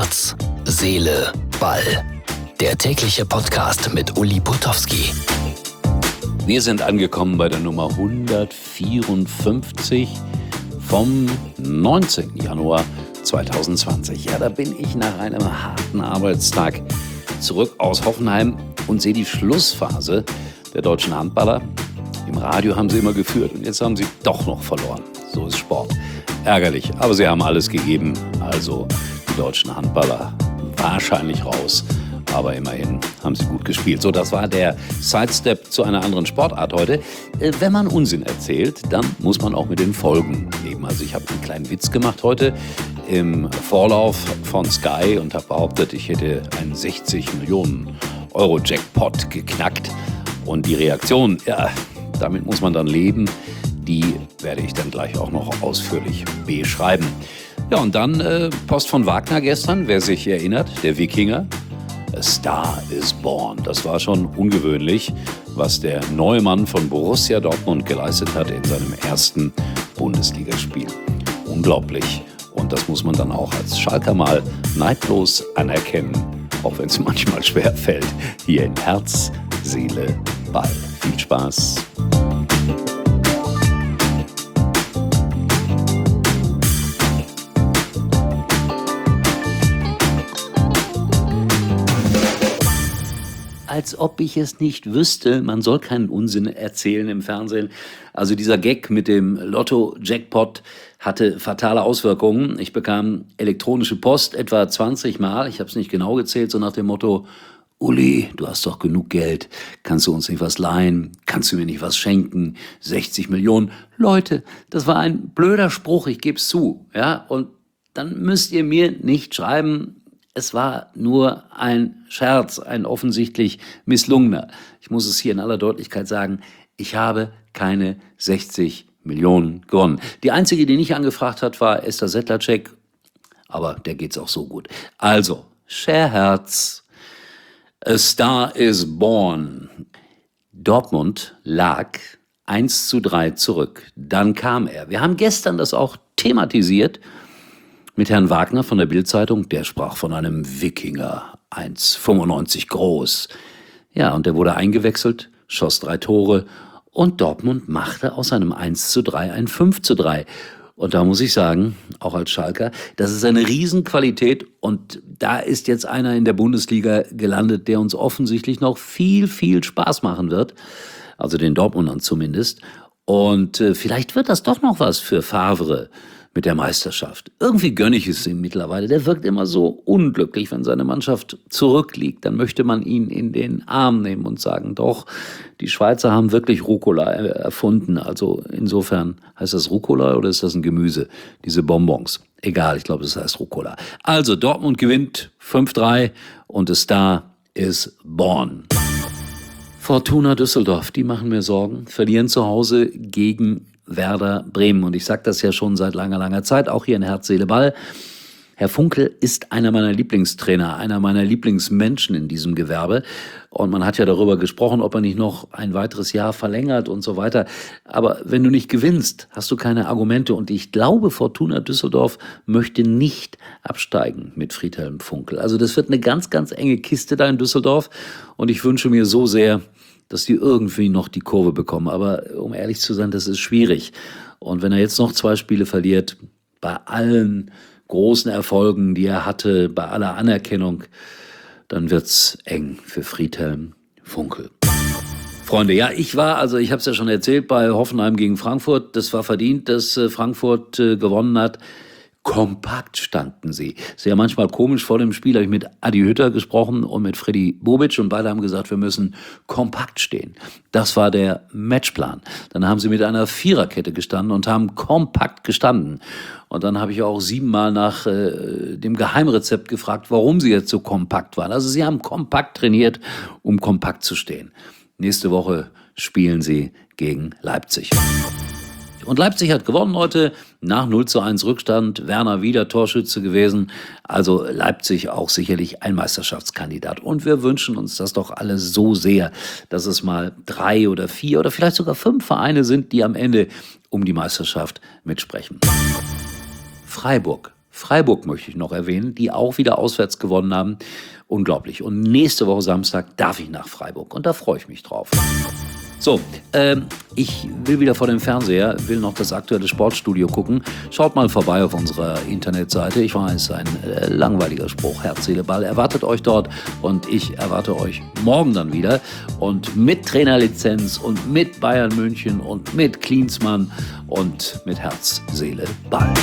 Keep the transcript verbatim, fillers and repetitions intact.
Herz, Seele, Ball. Der tägliche Podcast mit Uli Putowski. Wir sind angekommen bei der Nummer hundertvierundfünfzig vom neunzehnten Januar zweitausendzwanzig. Ja, da bin ich nach einem harten Arbeitstag zurück aus Hoffenheim und sehe die Schlussphase der deutschen Handballer. Im Radio haben sie immer geführt und jetzt haben sie doch noch verloren. So ist Sport. Ärgerlich, aber sie haben alles gegeben. Also die deutschen Handballer wahrscheinlich raus. Aber immerhin haben sie gut gespielt. So, das war der Sidestep zu einer anderen Sportart heute. Äh, wenn man Unsinn erzählt, dann muss man auch mit den Folgen leben. Also ich habe einen kleinen Witz gemacht heute im Vorlauf von Sky und habe behauptet, ich hätte einen sechzig Millionen Euro Jackpot geknackt. Und die Reaktion, ja, damit muss man dann leben. Die werde ich dann gleich auch noch ausführlich beschreiben. Ja, und dann äh, Post von Wagner gestern, wer sich erinnert, der Wikinger. A Star is Born. Das war schon ungewöhnlich, was der neue Mann von Borussia Dortmund geleistet hat in seinem ersten Bundesligaspiel. Unglaublich. Und das muss man dann auch als Schalker mal neidlos anerkennen, auch wenn es manchmal schwer fällt. Hier in Herz, Seele, Ball. Viel Spaß. Als ob ich es nicht wüsste, man soll keinen Unsinn erzählen im Fernsehen. Also dieser Gag mit dem Lotto-Jackpot hatte fatale Auswirkungen. Ich bekam elektronische Post etwa zwanzig Mal, ich habe es nicht genau gezählt, so nach dem Motto: Uli, du hast doch genug Geld, kannst du uns nicht was leihen, kannst du mir nicht was schenken, sechzig Millionen. Leute, das war ein blöder Spruch, ich gebe es zu. Ja? Und dann müsst ihr mir nicht schreiben, es war nur ein Scherz, ein offensichtlich misslungener. Ich muss es hier in aller Deutlichkeit sagen, ich habe keine sechzig Millionen gewonnen. Die einzige, die nicht angefragt hat, war Esther Sedlacek, aber der geht's auch so gut. Also, Scherz, A Star is Born. Dortmund lag eins zu drei zurück. Dann kam er. Wir haben gestern das auch thematisiert mit Herrn Wagner von der Bild-Zeitung. Der sprach von einem Wikinger, eins Komma fünfundneunzig groß. Ja, und der wurde eingewechselt, schoss drei Tore und Dortmund machte aus einem eins zu drei ein fünf zu drei. Und da muss ich sagen, auch als Schalker, das ist eine Riesenqualität und da ist jetzt einer in der Bundesliga gelandet, der uns offensichtlich noch viel, viel Spaß machen wird. Also den Dortmundern zumindest. Und äh, vielleicht wird das doch noch was für Favre mit der Meisterschaft. Irgendwie gönne ich es ihm mittlerweile. Der wirkt immer so unglücklich, wenn seine Mannschaft zurückliegt. Dann möchte man ihn in den Arm nehmen und sagen, doch, die Schweizer haben wirklich Rucola erfunden. Also insofern, heißt das Rucola oder ist das ein Gemüse? Diese Bonbons. Egal, ich glaube, das heißt Rucola. Also Dortmund gewinnt fünf drei und the Star is born. Fortuna Düsseldorf, die machen mir Sorgen, verlieren zu Hause gegen Werder Bremen. Und ich sage das ja schon seit langer, langer Zeit, auch hier in Herz, Seele, Ball. Herr Funkel ist einer meiner Lieblingstrainer, einer meiner Lieblingsmenschen in diesem Gewerbe. Und man hat ja darüber gesprochen, ob er nicht noch ein weiteres Jahr verlängert und so weiter. Aber wenn du nicht gewinnst, hast du keine Argumente. Und ich glaube, Fortuna Düsseldorf möchte nicht absteigen mit Friedhelm Funkel. Also das wird eine ganz, ganz enge Kiste da in Düsseldorf. Und ich wünsche mir so sehr, dass die irgendwie noch die Kurve bekommen. Aber um ehrlich zu sein, das ist schwierig. Und wenn er jetzt noch zwei Spiele verliert, bei allen großen Erfolgen, die er hatte, bei aller Anerkennung, dann wird's eng für Friedhelm Funkel. Freunde, ja, ich war, also ich habe es ja schon erzählt, bei Hoffenheim gegen Frankfurt. Das war verdient, dass äh, Frankfurt äh, gewonnen hat. Kompakt standen sie. Sehr manchmal komisch, vor dem Spiel habe ich mit Adi Hütter gesprochen und mit Freddy Bobic und beide haben gesagt, wir müssen kompakt stehen. Das war der Matchplan. Dann haben sie mit einer Viererkette gestanden und haben kompakt gestanden. Und dann habe ich auch siebenmal nach äh, dem Geheimrezept gefragt, warum sie jetzt so kompakt waren. Also sie haben kompakt trainiert, um kompakt zu stehen. Nächste Woche spielen sie gegen Leipzig. Und Leipzig hat gewonnen heute, nach null zu eins Rückstand, Werner wieder Torschütze gewesen, also Leipzig auch sicherlich ein Meisterschaftskandidat. Und wir wünschen uns das doch alle so sehr, dass es mal drei oder vier oder vielleicht sogar fünf Vereine sind, die am Ende um die Meisterschaft mitsprechen. Freiburg Freiburg möchte ich noch erwähnen, die auch wieder auswärts gewonnen haben. Unglaublich. Und nächste Woche Samstag darf ich nach Freiburg und da freue ich mich drauf. So, ähm, ich will wieder vor dem Fernseher, will noch das aktuelle Sportstudio gucken. Schaut mal vorbei auf unserer Internetseite. Ich weiß, ein äh, langweiliger Spruch, Herz, Seele, Ball erwartet euch dort und ich erwarte euch morgen dann wieder. Und mit Trainerlizenz und mit Bayern München und mit Klinsmann und mit Herz, Seele, Ball.